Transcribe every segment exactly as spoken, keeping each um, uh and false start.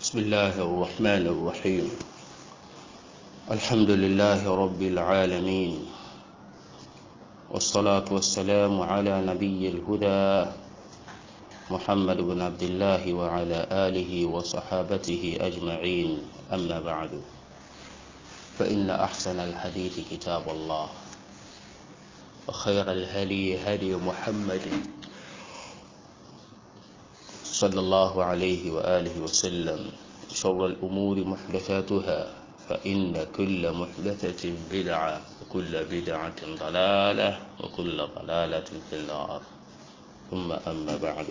بسم الله الرحمن الرحيم. الحمد لله رب العالمين، والصلاة والسلام على نبي الهدى محمد بن عبد الله وعلى آله وصحابته أجمعين. أما بعد، فإن أحسن الحديث كتاب الله، وخير الهدي هدي محمد صلى الله عليه وآله وسلم. شر الأمور محدثاتها، فإن كل محدثة بدعة، وكل بدعة ضلالة، وكل ضلالة في النار. ثم أما بعد.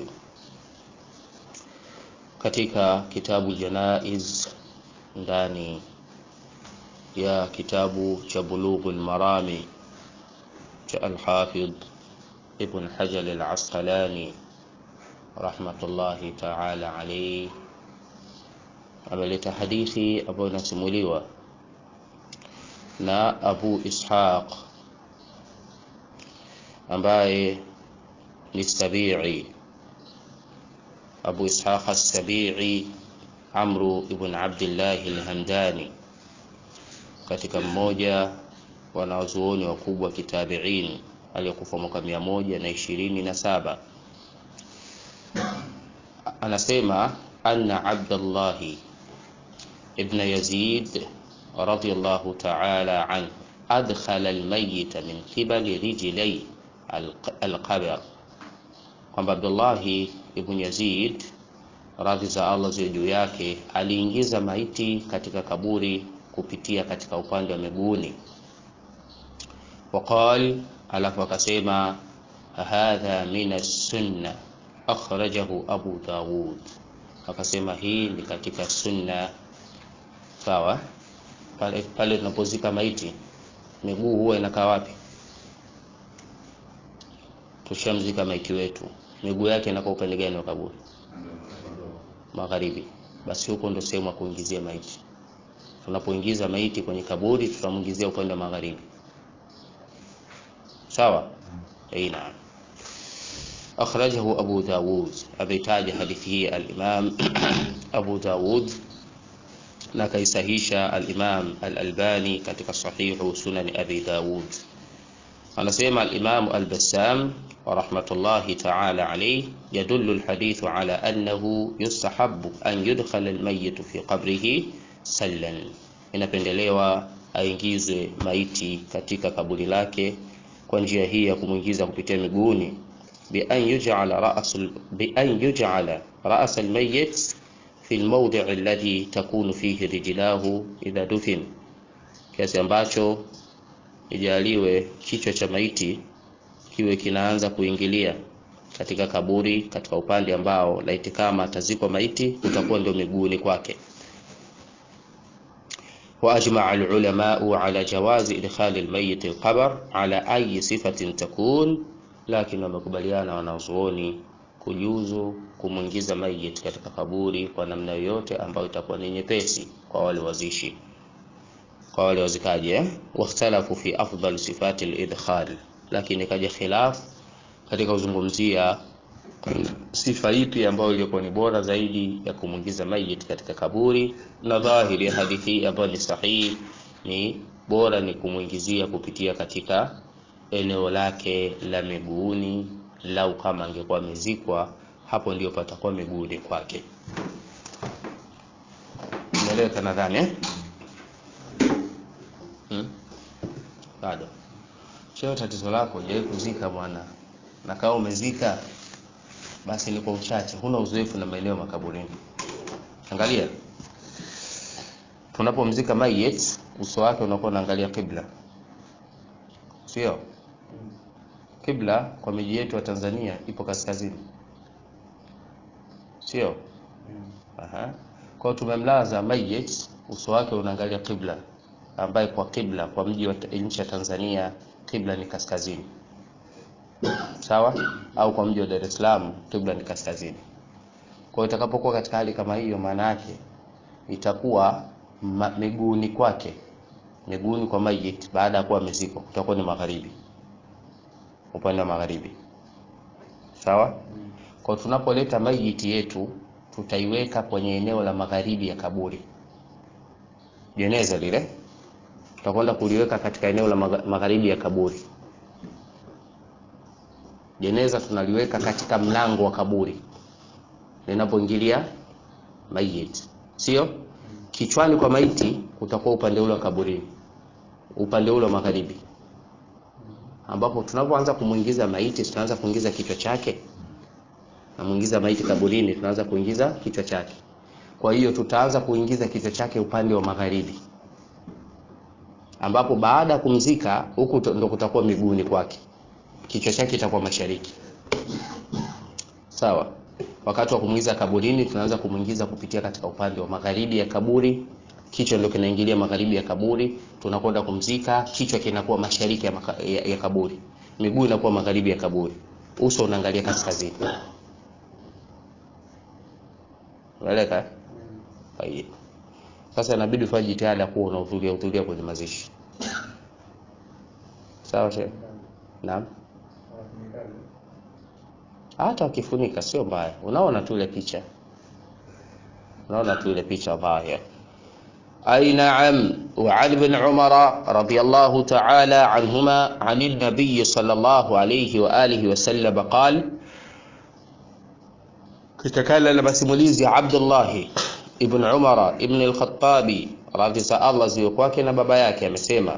Katika kitabu Janaiz, ndani ya kitabu cha Bulughul Marami cha Al-Hafidh Ibn Hajar Al-Asqalani rahmatullahi ta'ala alayhi, ameleta hadithi ambayo inasimuliwa na Abu Ishaq ambaye ni Sabi'i. Abu Ishaq as-Sabi'i Amru ibn Abdullah al-Hamdani, katika mmoja wanazuoni wakubwa kitabi'in aliyekufa mwaka mia moja na ishirini na saba. Anasema anna Abdullah ibn Yazid radiyallahu ta'ala anhu adkhala al-mayyit min qibali rijlay al-qabr, kwamba Abdullah ibn Yazid radhi za Allah ziwe juu yake aliingiza maiti katika kaburi kupitia katika upande wa miguuni. Waqal, alafu akasema hadha min as-sunnah akhrajahu Abu Dawud, akasema hii ni katika sunna. Sawa, pale pale tunapozika maiti miguu huwa inakaa wapi? Tushamzika maiti wetu, miguu yake inakaa upande gani wa kaburi? Magharibi. Basi huko ndio sehemu ya kuingizia maiti. Tunapoingiza maiti kwenye kaburi tutamuingizia upande wa magharibi. Sawa? Aina. أخرجه أبو داود، أبيتاج حديثه الإمام أبو داود، نكيسهيش الإمام الألباني كتك صحيح سنن أبي داود. أنا سيما الإمام البسام ورحمة الله تعالى عليه، يدل الحديث على أنه يستحب أن يدخل الميت في قبره سلا. inapendelewa aingizwe maiti katika kaburi lake kwa njia hii ya kumuingiza kupitia miguuni, بأن يجعل رأس بأن يجعل رأس الميت في الموضع الذي تكون فيه رجلاه إذا دفن، kiasi ambacho ijaliwe kichwa cha maiti kiwe kinaanza kuingilia katika kaburi katika upande ambao laiti kama atazikwa maiti utakuwa ndio miguuni kwake. وأجمع العلماء على جواز إدخال الميت القبر على أي صفة تكون، lakini wamekubaliana wanazuoni kujuzu kumuingiza mayit katika kaburi kwa namna yoyote ambayo itakuwa ni nyepesi kwa wale wazishi, kwa wale wazikaji eh? Wakhtalafu fi afdal sifati al-idkhal, lakini kaja khilaf katika kuzungumzia sifa ipi ambayo ilikuwa ni bora zaidi ya kumuingiza mayit katika kaburi, na dhahiri hadithi ambayo ni sahihi ni bora ni kumuingizia kupitia katika eneo lake la miguuni. Lau kama angekuwa amezikwa hapo ndio patakuwa miguuni kwake. Umeeleweka nadhani eh? Hmm? Bado. Sio tatizo lako je kuzika bwana. Na kama umezika basi ni kwa uchache, huna uzoefu na maeneo makaburini. Angalia. Tunapomzika mayit, uso wake unakuwa unaangalia kibla. Sio? Kibla kwa miji yetu ya Tanzania ipo kaskazini. Sio? Aha. Kwa tumemlaza mayit, uso wake unaangalia kibla, ambaye kwa kibla kwa mji wa nchi ya Tanzania kibla ni kaskazini. Sawa? Au kwa mji wa Dar es Salaam kibla ni kaskazini. Kwa itakapokuwa katika hali kama hiyo, maana yake itakuwa miguuni kwake, miguuni kwa mayit baada ya kuwa amezikwa kutakuwa ni magharibi, upande wa magharibi. Sawa? Kwa tunapoleta mayiti yetu tutaiweka kwenye eneo la magharibi ya kaburi. Jeneza lile tutakwenda kuliweka katika eneo la magharibi ya kaburi. Jeneza tunaliweka katika mlango wa kaburi linapoingilia maiti, sio kichwani kwa maiti, kutakuwa upande ule wa kaburi, upande ule wa magharibi, ambapo tunapoanza kumuingiza maiti tunaanza kuingiza kichwa chake, na muingiza maiti kaburini tunaanza kuingiza kichwa chake. Kwa hiyo tutaanza kuingiza kichwa chake upande wa magharibi, ambapo baada ya kumzika huku ndo kutakuwa miguuni kwake, kichwa chake kitakuwa mashariki. Sawa? Wakati wa kumuingiza kaburini tunaanza kumuingiza kupitia katika upande wa magharibi ya kaburi, kichwa ndio kinaingilia magharibi ya kaburi. Tunakwenda kumzika, kichwa kinakuwa mashariki ya, maka, ya, ya kaburi, miguu inakuwa magharibi ya kaburi, uso unaangalia kaskazini. Unaeleka? Hai. Sasa inabidi ufanye jitihada kuwa unahudhuria hudhuria kwenye mazishi. Sawa shehe? Naam. Hata ukifunika sio mbaya. Unaona tu ile picha. Unaona tu ile picha dhahir. Ay na'am. Wa Ali ibn Umar radiyallahu ta'ala anhuma 'anil nabiy sallallahu alayhi wa alihi wa sallam qala, kitakala na masimulizi Abdullah ibn Umar ibn al-Khattabi radhi za Allah ziwe kwake na baba yake, amesema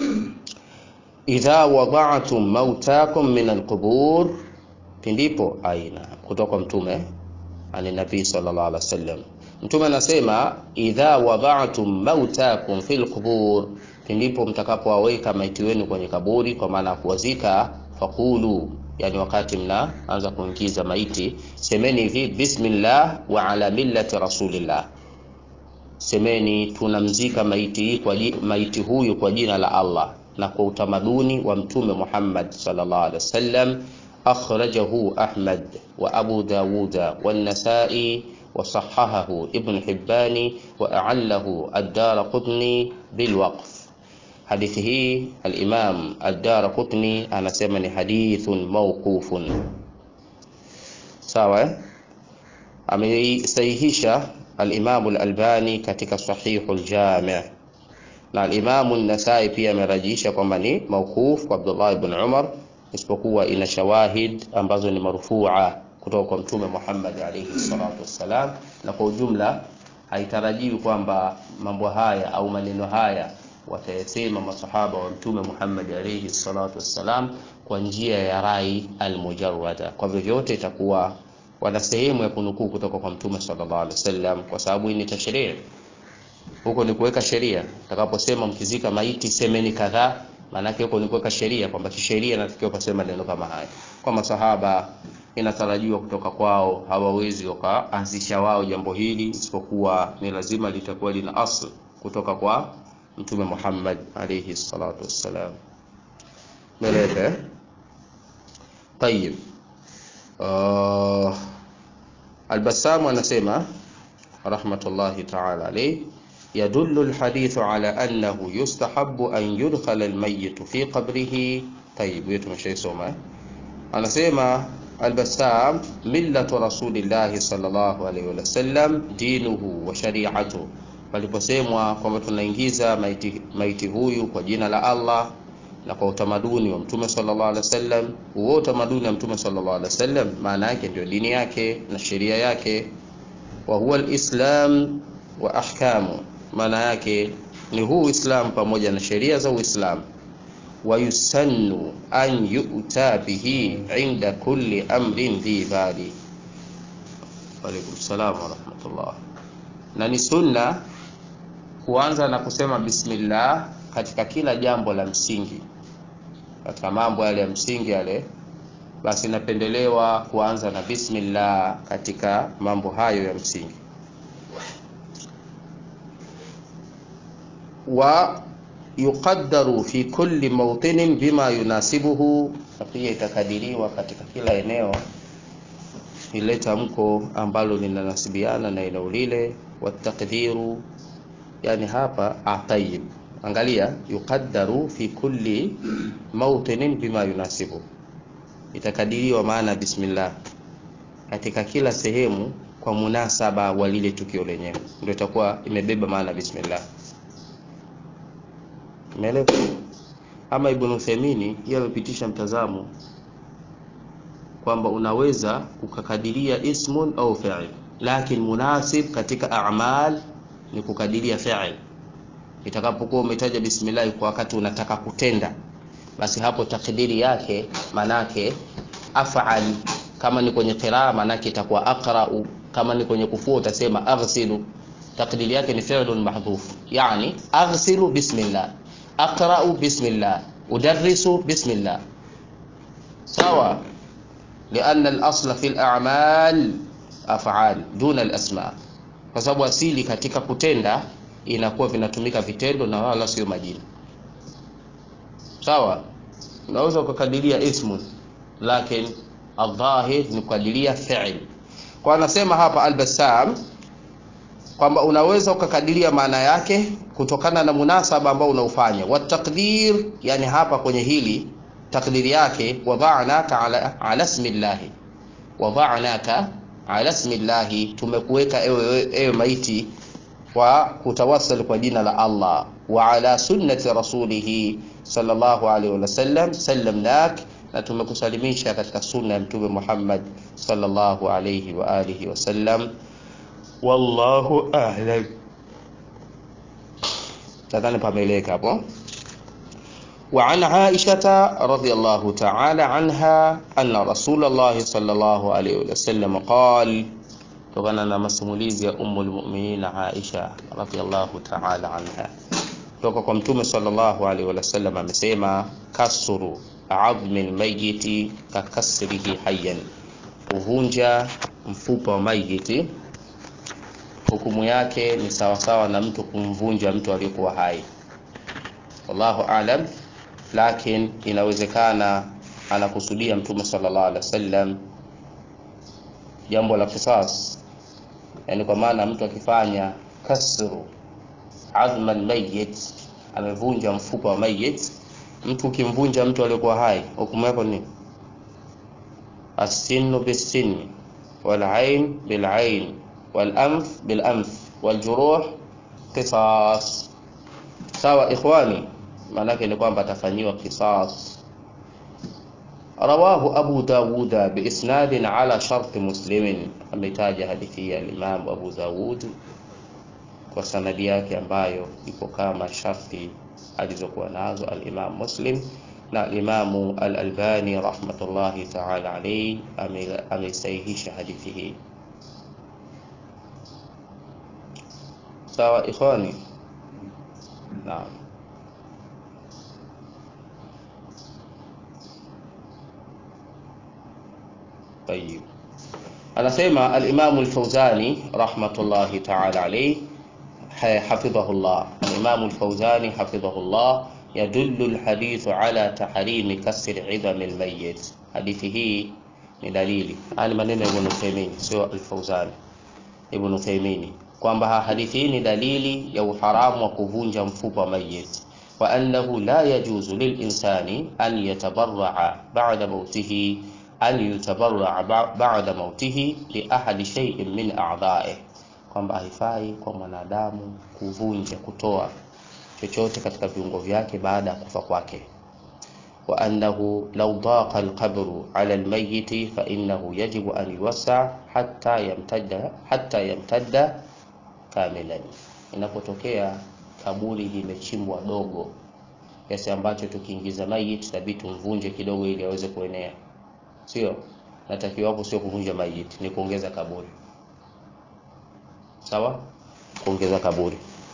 idha wada'tum mautakum min al-qubur, pindipo aina kutoka mtume ani nabii sallallahu alaihi wasallam. Mtume anasema idha wada'tum mautakum fil qubur, pindipo mtakapowaweka maiti wenu kwenye kaburi, kwa maana kuwazika, faqulu, yani wakati mnaanza kuingiza maiti semeni hivi, bismillah wa ala millati rasulillah, semeni tunamzika maiti kwa maiti huyu kwa jina la Allah na kwa utamaduni wa mtume Muhammad sallallahu alaihi wasallam. Akhrajahu Ahmad wa Abu Dawud wa An-Nasa'i wa sahahahu Ibn Hibban wa a'allahu Ad-Darqutni bil waqf. Hadithi hii al-Imam Ad-Darqutni anasema ni hadithun mawqufun. Sawa? Ameisahihisha al-Imam al-Albani katika Sahihul Jami', na al-Imam An-Nasa'i pia amerajisha kwamba ni mawquf kwa Abdullah ibn Umar, isipokuwa ina shawahid ambazo ni marfu'a kutoka kwa mtume Muhammad alayhi salatu wassalam. Na kwa ujumla haitarajiwi kwamba mambo haya au maneno haya watayasema masahaba wa mtume Muhammad alayhi salatu wassalam kwa njia ya rai al-mujarrada. Kwa vyovyote itakuwa wana sehemu ya kunukuu kutoka kwa mtume sallallahu alaihi wasallam, kwa sababu hii ni tashrii'. Huko ni kuweka sheria. Utakaposema mkizika maiti semeni kadhaa, maana yake huko ni kuweka sheria kwamba kisheria natakiwa kusema neno kama haya. Kwa masahaba inatarajiwa kutoka kwao, hawawezi wakaanzisha wao jambo hili, isipokuwa ni lazima litakuwa lina asl kutoka kwa mtume Muhammad alayhi salatu wassalam. Meleke tayib. uh, Al-Bassam anasema rahmatullahi ta'ala alayhi, yadullu al-hadithu ala annahu yustahabbu an yudkhala al-mayyit fi qabrihi. Tayib, yetu tumeshaisoma. Anasema Al-Bassam, millatu rasulillahi sallallahu alayhi wa sallam dinuhu wa shari'atuhu, paliposemwa kwamba tunaingiza maiti, maiti huyu kwa jina la Allah na kwa utamaduni wa mtume sallallahu alaihi wasallam. Huo utamaduni wa mtume sallallahu alaihi wasallam maana yake ndio dini yake na sheria yake. Wa huwa al-islam wa ahkamu, maana yake ni huu Islam pamoja na sheria za Uislamu. Wa yusannu an yu'ta bihi 'inda kulli amrin dhi bali. Wa alaykum salaam wa rahmatullah. Na ni sunna kuanza na kusema bismillah katika kila jambo la msingi. Katika mambo yale ya msingi yale, basi napendelewa kuanza na bismillah katika mambo hayo ya msingi. Wa yuqaddaru fi kulli mawtinin bima yunasibuhu, pia itakadiriwa katika kila eneo ile tamko ambalo linanasibiana na eneo lile. Wa taqdiru, yani hapa atayib, angalia, yuqaddaru fi kulli mawtinin bima yunasibu, itakadiriwa maana bismillah katika kila sehemu kwa munasaba wa lile tukio lenyewe, ndio itakuwa imebeba maana bismillah. Umeelewa? Ama Ibn Uthaymeen yeye alipitisha mtazamo kwamba unaweza ukakadiria ismun au fi'il, lakini munasib katika a'mal ni kukadiria fi'il. Itakapokuwa umetaja bismillah kwa wakati unataka kutenda, basi hapo takdiri yake manake af'al. Kama ni kwenye qiraa manake itakuwa aqra'u, kama ni kwenye kufua utasema aghsilu. Takdiri yake ni fi'lun mahdhuf, yani aghsilu bismillah, aqra'u bismillah, udarrisu bismillah. sawa, لأن الأصل في الأعمال أفعال دون الأسماء, kwa sababu asili katika kutenda inakuwa vinatumika vitendo na wala sio majina. Sawa, unaweza kukadiria ismu lakini adh-dhahir ni kukadiria fi'il. Kwa anasema hapa Al-Bassam kwamba unaweza ukakadiria maana yake kutokana na munasaba ambao unaufanya. Wa taqdir, yani hapa kwenye hili takdiri yake wada'naka ala ala ismillah, wada'naka ala ismillah, tumekuweka ewe ewe maiti wa kutawassal kwa jina la Allah, wa ala sunnati rasulih sallallahu alaihi wasallam sallamnak, na tumekusalimisha katika sunna ya mtume Muhammad sallallahu alaihi wa alihi wasallam. Wallahu a'lam. Tadhani pameleka hapo. وعن عائشة رضي الله تعالى عنها أن رسول الله صلى الله عليه وسلم قال, tokana na masimulizi ya Ummul Mu'minin Aisha radhiyallahu ta'ala anha toka kwa mtume sallallahu alaihi wasallam amesema, kasru adhmil mayyiti kakasrihi hayyan, kuvunja mfupa wa mayyiti hukumu yake ni sawa sawa na mtu kumvunja mtu aliyekuwa hai. Wallahu a'lam, lakini inawezekana anakusudia mtume sallallahu alaihi wasallam jambo la qisas, yani kwa maana mtu akifanya kasru azma almayyit, amevunja mfupa wa mayyit. Mtu ukimvunja mtu aliyekuwa hai hukumu yako ni as-sinnu bis-sinni wal 'ain bil 'ain wal anf bil anf wal juruh qisas. Sawa ikhwani, maana yake ni kwamba atafanyiwa qisas. Rawahu Abu Dawud bi isnadin ala shart Muslim, ametaja hadithi ya Imam Abu Dawud kwa sanadi yake ambayo iko kama sharti alizokuwa nazo al-Imam Muslim, na Imam al-Albani rahmatullahi ta'ala alayhi amesahihisha hadithi hii. Sawa ikhwani, naam. طيب, anasema al-Imam al-Fawzani rahmatullahi ta'ala alayhi hafidhahullah, al-Imam al-Fawzani hafidhahullah, yadullu al-hadithu ala tahrimi kasri 'idham al-mayyit. Hadithi hii ni dalili, ani maneno ya Ibn Uthaymeen, sio al-Fawzani, Ibn Uthaymeen, kwamba hadithi hii ni dalili ya uharamu wa kuvunja mfupa wa mayyit, wa annahu la yajuzu lil-insani an yatabarra'a ba'da mautihi an yutabarra ba'da mautihi li ahadi shay'in min a'dha'i, kwamba haifai kwa mwanadamu kuvunja kutoa chochote katika viungo vyake baada ya kufa kwake. Wa annahu law daqa al-qabru 'ala al-mayyit fa innahu yajibu an yuwassa hatta yamtadda hatta yamtadda kamilan. Inapotokea kaburi limechimbwa dogo kiasi ambacho tukiingiza mayit tabii tumvunje kidogo ili aweze kuenea, sio natakiwa hapo, sio kuvunja mayit, ni kuongeza kaburi. Sawa, kuongeza kaburi.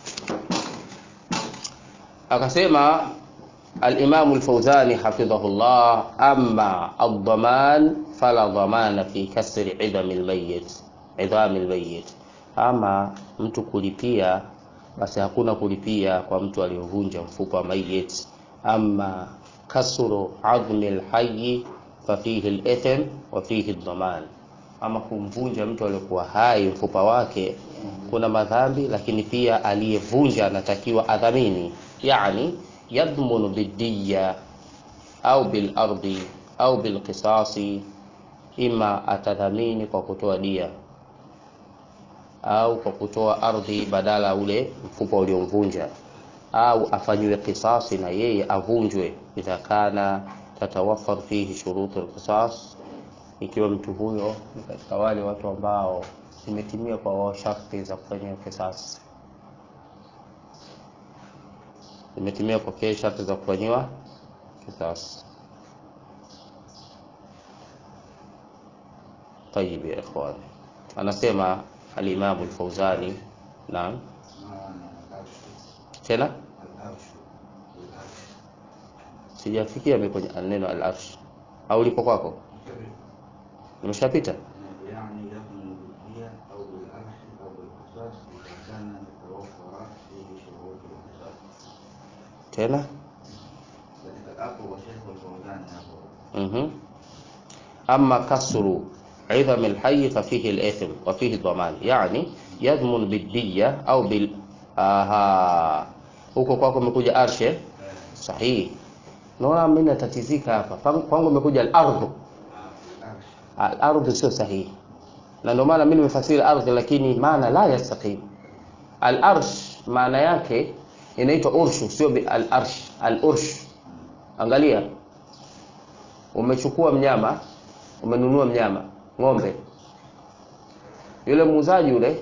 Akasema al-Imam al-Fawzani hafidhahullah, amma ad-daman fala dhamana fi kasri 'idham al-mayyit 'idham al-mayyit, ama mtu kulipia basi hakuna kulipia kwa mtu aliyovunja mfupa wa mayyit. Amma kasru 'azmi al-hayy fa fihi al-ithm wa fihi ad-daman, ama kumvunja mtu aliyekuwa hai mfupa wake kuna madhambi, lakini pia aliyevunja anatakiwa adhamini, yani yadhmunu bidiyya au bil ardi au bil qisasi, ima atadhamini kwa kutoa dia au kwa kutoa ardhi badala ule mfupa uliomvunja, au afanywe kisasi na yeye avunjwe, idha kana tatawaffar fihi shurutu al-qisas, ikiwa mtu huyo ni katika wale watu ambao zimetimia kwa wao sharti za kufanyia kisasi, zimetimia kwa kile sharti za kufanywa kisasi. طيب يا اخوان, anasema al-Imam al-Fawzani, naam tena sijafikia mimi kwenye neno al-arsh, au lipo kwako? Nimeshapita. يعني يكون بالدية أو بالأرش أو بالقصاص إذا كان يتوفر فيه شروط القصاص. tena أقوى شيخ الفوزان أقوى. اها أما كسر عظم الحي ففيه الإثم وفيه الضمان, يعني يضمن بالدية أو بال aha huko kwako umekuja arshe sahihi. Naona mimi natatizika hapa, kwangu umekuja al-ardh. Al-ardh sio sahihi, na ndio maana mimi nimefasiri ardh, lakini maana la yastaqim. Al-arsh maana yake inaitwa urshu, sio al-arsh. Al-ursh, angalia, umechukua mnyama, umenunua mnyama ng'ombe, yule muuzaji yule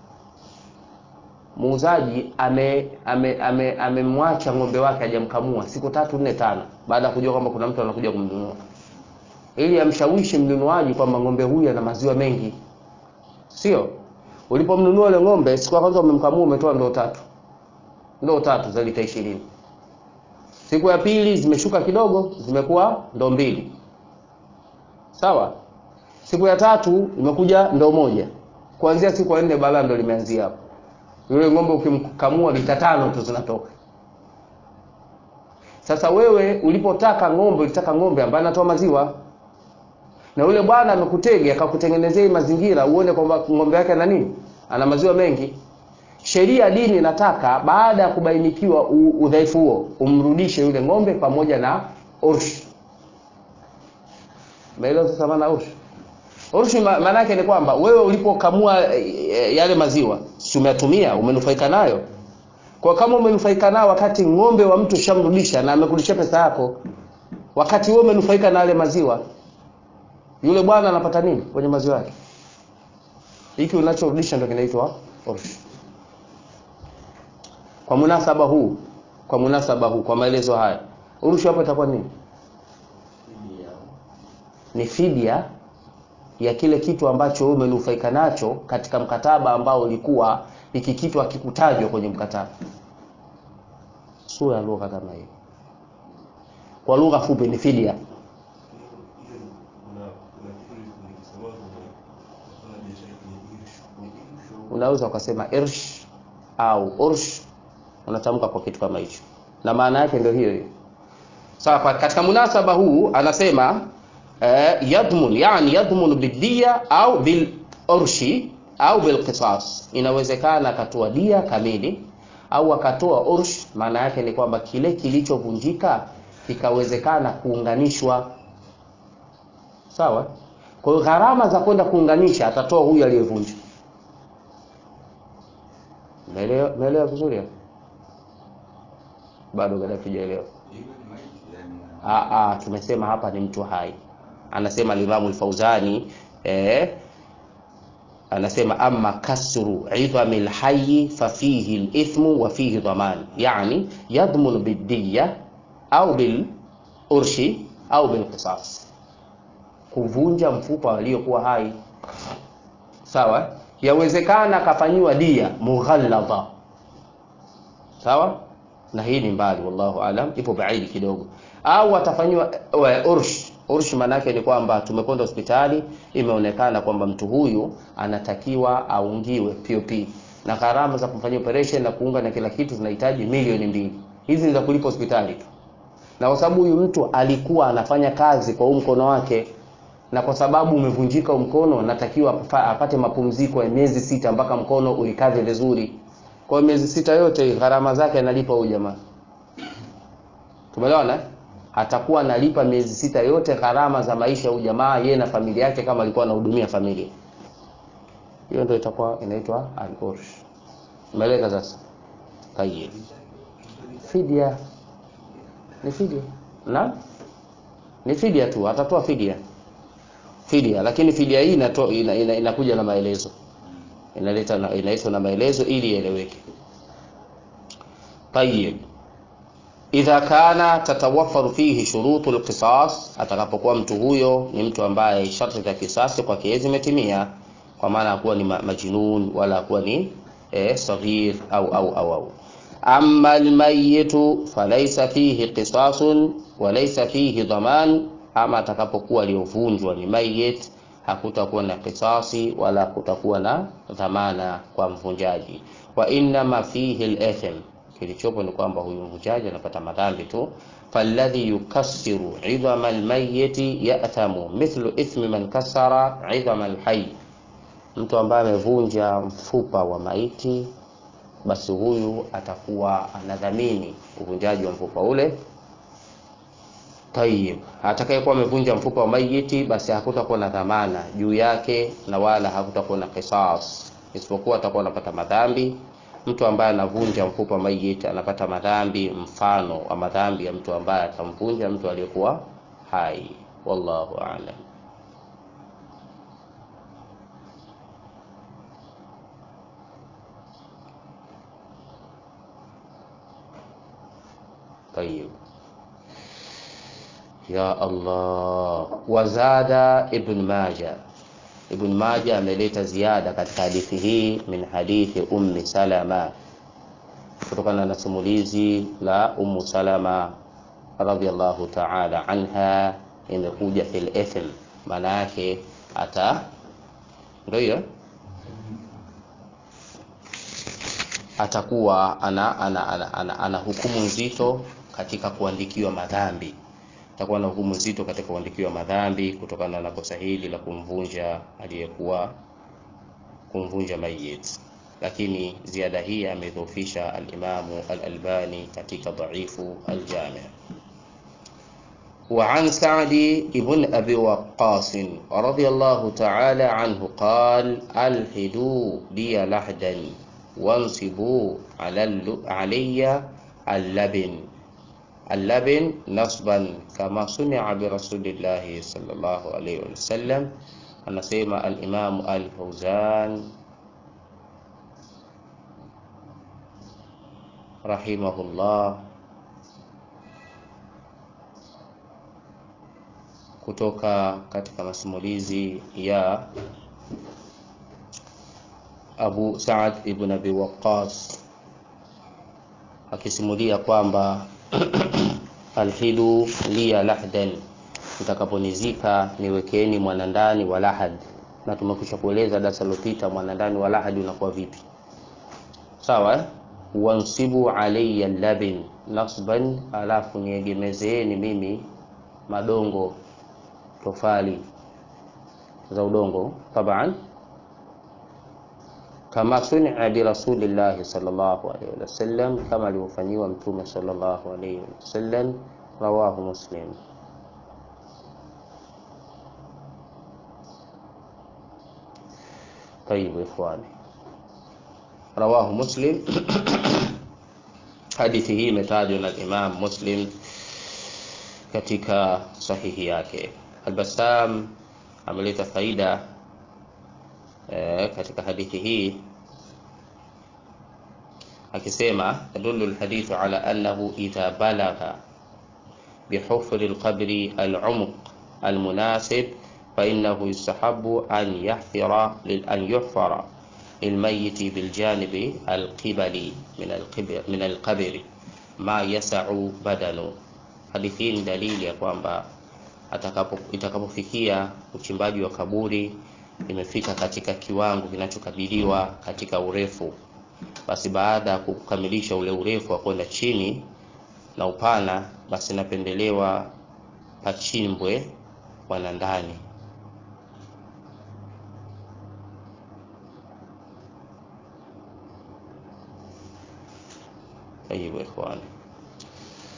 muuzaji ame amemwacha ame, ame ng'ombe wake hajamkamua siku tatu nne tano, baada ya kujua kwamba kuna mtu anakuja kumnunua, ili amshawishi mnunuaji kwamba ng'ombe huyu ana maziwa mengi. Sio ulipomnunua ile ng'ombe, siku ya kwanza umemkamua, umetoa ndoo tatu, ndoo tatu za lita ishirini. Siku ya pili zimeshuka kidogo, zimekuwa ndoo mbili, sawa. Siku ya tatu imekuja ndoo moja. Kuanzia siku ya nne bala ndo limeanzia hapo. Yule ng'ombe ukimkamua lita tano tu zinatoka. Sasa wewe ulipotaka ng'ombe, ulitaka ng'ombe ambaye anatoa maziwa, na yule bwana amekutega akakutengenezea mazingira uone kwamba ng'ombe yake ana nini, ana maziwa mengi. Sheria dini inataka baada ya kubainikiwa udhaifu huo umrudishe yule ng'ombe pamoja na ursh. Maelezo sasa maana ursh. Ursh maana yake ni kwamba wewe ulipokamua yale maziwa, si umetumia, umenufaika nayo. Kwa kama umenufaika nao wakati ng'ombe wa mtu shamrudisha na amekurudishia pesa yako, wakati wewe umenufaika na yale maziwa, yule bwana anapata nini kwenye maziwa yake? Hiki unachorudisha ndio kinaitwa ursh. Kwa munasaba huu, kwa munasaba huu, kwa maelezo haya, ursh hapo itakuwa nini? Ni fidia ya kile kitu ambacho wewe umenufaika nacho katika mkataba ambao ulikuwa hiki kitu hakikutajwa kwenye mkataba. Sura lugha kama hiyo. Kwa lugha fupi ni fidia. Unaweza ukasema irsh au ursh, unatamka kwa kitu kama hicho, na maana yake ndio hiyo hiyo. Sawa. Katika munasaba huu anasema Uh, yadmun, yani yadmun bidia au bil urshi au bil qisas. Inawezekana akatoa dia kamili au akatoa ursh. Maana yake ni kwamba kile kilichovunjika kikawezekana kuunganishwa, sawa. Kwa hiyo gharama za kwenda kuunganisha atatoa huyu aliyevunja. Umeelewa? Umeelewa vizuri hapo? Bado bado tujaelewa. Ah ah, tumesema hapa ni mtu hai. Anasema al-Imam al-Fawzani eh anasema amma kasru idhamil hayy fa fihi al-ithmu wa fihi dhaman, yani yadmun bid-diyya au bil urshi au bil qisas. Kuvunja mfupa aliyokuwa hai, sawa. Yawezekana kafanywa dia mughalladha, sawa, na hii ni mbali, wallahu alam, ipo baidi kidogo. Au atafanywa ursh. Ursh maana yake ni kwamba tumekwenda hospitali, imeonekana kwamba mtu huyu anatakiwa aungiwe P O P, na gharama za kumfanyia operation na kuunga na kila kitu zinahitaji milioni mbili. Hizi ni za kulipa hospitali tu, na kwa sababu huyu mtu alikuwa anafanya kazi kwa mkono wake, na kwa sababu umevunjika mkono, natakiwa apate mapumziko ya miezi sita mpaka mkono ulikaze vizuri. Kwa miezi sita yote gharama zake analipa huyu jamaa. Tumeelewana? Atakuwa analipa miezi sita yote gharama za maisha ya jamaa, yeye na familia yake, kama alikuwa anahudumia familia. hiyo ndio itakuwa inaitwa al-ursh. Umeeleka sasa? Tayeb. Fidia ni fidia na ni fidia tu, atatoa fidia fidia, lakini fidia hii inakuja ina, ina, ina na maelezo, inaleta na inaitwa na maelezo ili ieleweke. Tayeb. Idha kana tatawaffaru fihi shurutu al-qisas, atakapokuwa mtu huyo ni mtu ambaye sharti za kisasi kwa kiasi zimetimia, kwa maana kuwa ni majnun wala kuwa ni eh, saghir au au au, au. Amma al-mayyitu falaysa fihi qisasun wa laysa fihi dhaman, ama atakapokuwa aliyovunjwa ni mayyit, hakutakuwa na qisasi wala hakutakuwa na dhamana kwa mvunjaji. Wa inna ma fihi al-ithm, kilichopo ni kwamba huyu mvunjaji anapata madhambi tu. Falladhi yukassiru 'idhama al-mayyiti ya'thamu mithlu ithmi man kassara 'idhama al-hayy, mtu ambaye amevunja mfupa wa maiti, basi huyu atakuwa anadhamini uvunjaji wa mfupa ule. Tayeb, atakayekuwa amevunja mfupa wa maiti, basi hakutakuwa na dhamana juu yake na wala hakutakuwa na qisas, isipokuwa atakuwa anapata madhambi. Mtu ambaye anavunja mfupa wa maiti anapata madhambi mfano wa madhambi ya mtu ambaye atamvunja mtu aliyekuwa hai. Wallahu a'lam. Tayeb. Ya Allah. Wazada Ibn Majah, Ibn Majah ameleta ziada katika hadithi hii, min hadithi Ummi Salama, kutokana na simulizi la Ummu Salama radhiyallahu ta'ala anha, imekuja fil ithm, maana yake ata ndio atakuwa ana ana, ana, ana, ana hukumu nzito katika kuandikiwa madhambi, atakuwa na hukumu nzito katika kuandikiwa madhambi kutokana na kosa hili la kumvunja aliyekuwa kumvunja mayit. Lakini ziada hii amedhoofisha al-Imam al-Albani katika dhaifu al-Jami'. Wa an Sa'd ibn Abi Waqqas radiyallahu ta'ala anhu qala alhidu li lahdan wansibu ala alayya al-labin al-labin nasban kama suni'a bi Rasulillahi sallallahu alayhi wasallam. Anasema al-Imam al-Fawzan rahimahullah kutoka katika masimulizi ya Abu Sa'd ibn Abi Waqqas akisimulia kwamba alhidu liya lahdan, mtakaponizika niwekeni mwanandani wa lahad. Na tumekwisha kueleza darasa lililopita mwanandani wa lahad unakuwa vipi, sawa eh? Wansibu alayya labin nasban, alafu niegemezeeni mimi madongo, tofali za udongo taban, kama suni'a bi Rasulillahi sallallahu alayhi wasallam, kama alivyofanyiwa mtume sallallahu alayhi wasallam. Rawahu Muslim. Tayib ikhwani, rawahu Muslim. Hadithi hii imetajwa na Imam Muslim katika sahihi yake. Al-Bassam ameleta faida e, katika hadithi hii akisema yadullu al-hadithu ala annahu idha balagha bihufri al-qabri al-umq al-munasib fa innahu yustahabbu an yahfira lil an yuhfara الميت بالجانب القبلي من القبر من القبر ما يسع بدنه. Hadithi ni dalili ya kwamba atakapo itakapofikia uchimbaji wa kaburi imefika katika kiwango kinachokabiliwa katika urefu, basi baada ya kukamilisha ule urefu wa kwenda chini na upana, basi napendelewa pachimbwe wanandani. Tayeb ikhwan,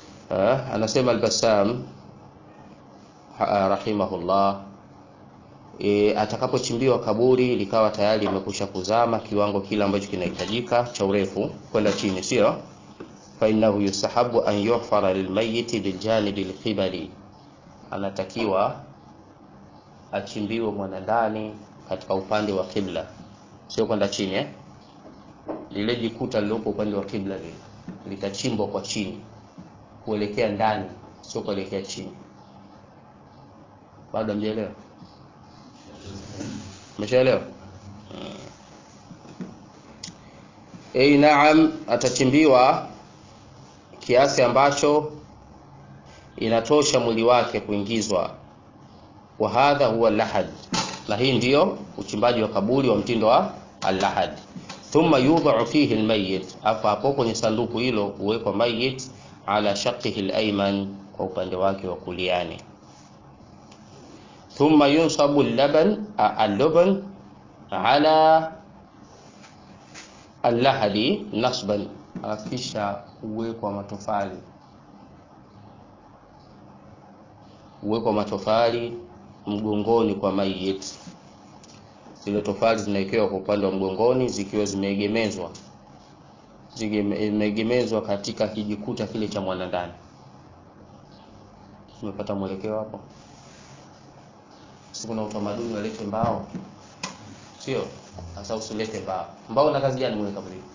anasema al-Bassam rahimahullah, e, atakapochimbiwa kaburi likawa tayari limekusha kuzama kiwango kile ambacho kinahitajika cha urefu kwenda chini, sio fa innahu yusahabu an yuhfara lilmayyit biljanibi alqibali, anatakiwa achimbiwe mwanandani katika upande wa kibla, sio kwenda chini eh lile jikuta lilopo upande wa kibla lile litachimbwa kwa chini kuelekea ndani, sio kuelekea chini. Bado mjeelewa? Mshaelewa? Eh, naam, atachimbiwa kiasi ambacho inatosha mwili wake kuingizwa. Wa hadha huwa lahad, na hii ndio uchimbaji wa kaburi wa mtindo wa al-lahad. Thumma yudha'u fihi al-mayyit, afa hapo kwenye sanduku hilo huwekwa mayyit ala shaqqihi al-ayman, kwa upande wake wa kuliani. Thumma yunsabu al-laban al-laban ala al-lahadi nasban, afisha uwekwa matofali uwekwa matofali mgongoni kwa mayyit. Zile tofali zinawekewa kwa upande wa mgongoni zikiwa zimeegemezwa zimeegemezwa katika kijikuta kile cha mwanandani. Tumepata mwelekeo hapo? Sisi kuna utamaduni walete mbao, sio? Sasa usilete mbao. Mbao na kazi gani mweka kaburi?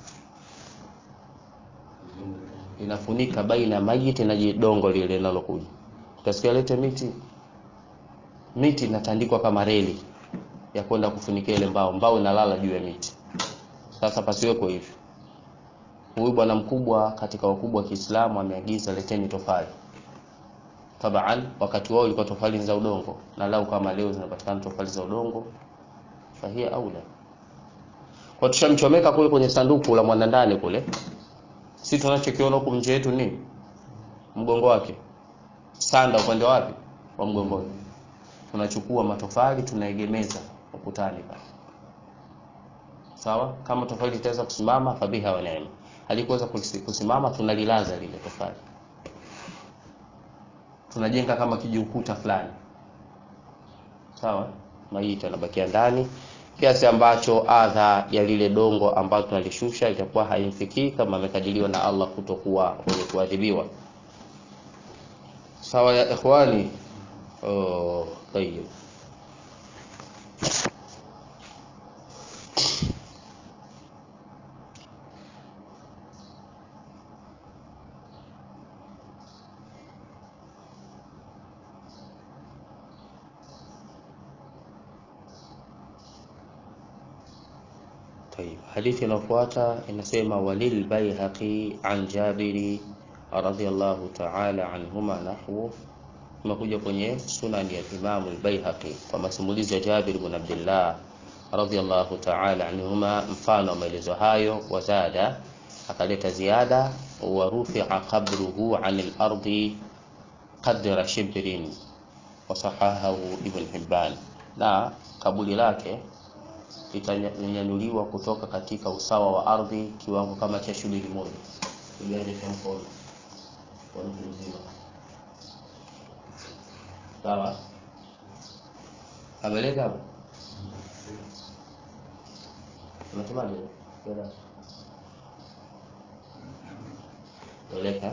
Inafunika baina maiti na jidongo lile linalokuja. Utasikia lete miti. Miti inatandikwa kama reli ya kwenda kufunika ile mbao, mbao inalala juu ya miti. Sasa pasiweko hivi. Huyu bwana mkubwa katika wakubwa wa Kiislamu ameagiza leteni tofali. Tabaan wakati wao ilikuwa tofali za udongo, na lau kama leo zinapatikana tofali za udongo fahia aula. Kwa tushamchomeka kule kwenye sanduku la mwanandani kule, sisi tunachokiona huko nje yetu ni mgongo wake. Sanda upande wapi? Wa mgongoni. Tunachukua matofali tunaegemeza ukutani pale. Sawa? Kama tofali itaweza kusimama fabiha wa neema. Halikuweza kusimama tunalilaza lile tofali. Tunajenga kama kijiukuta fulani. Sawa? Maiti anabakia ndani kiasi ambacho adha ya lile dongo ambalo tunalishusha itakuwa haimfikii kama amekadiriwa na Allah kutokuwa wenye kuadhibiwa. Sawa ya ikhwani? Oh, tayyib. طيب حديث inafuata inasema walil Baihaqi an Jabiri radhiyallahu ta'ala anhuma nahwu. Tumekuja kwenye sunan ya Imam al-Baihaqi kwa masimulizi ya Jabir ibn Abdullah radhiyallahu ta'ala anhuma, mfano wa maelezo hayo. Wazada, akaleta ziada, wa rufi'a qabruhu 'anil ardi qadra shibrin wa sahahahu Ibn Hibban, na kaburi lake itanyanyuliwa kutoka katika usawa wa ardhi kiwango kama cha shubiri moja, kiganja cha mkono kwa mtu mzima. Sawa? Ameleka hapo? Unasemaje? Bora. Eleka.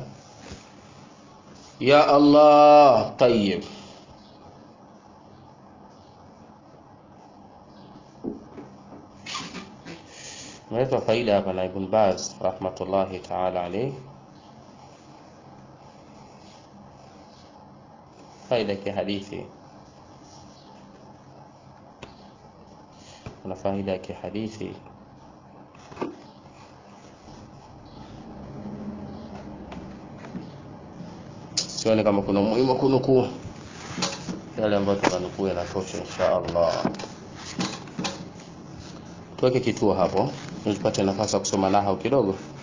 Ya Allah, tayyib. Maweka faida hapa na Ibn Baz rahmatullahi ta'ala alayhi. Faida ya hadithi, kuna faida ya hadithi sione kama kuna umuhimu kunukuu yale ambayo tunanukuu yanatosha insha Allah. Tuweke kituo hapo, tupate nafasi ya kusoma nahau kidogo.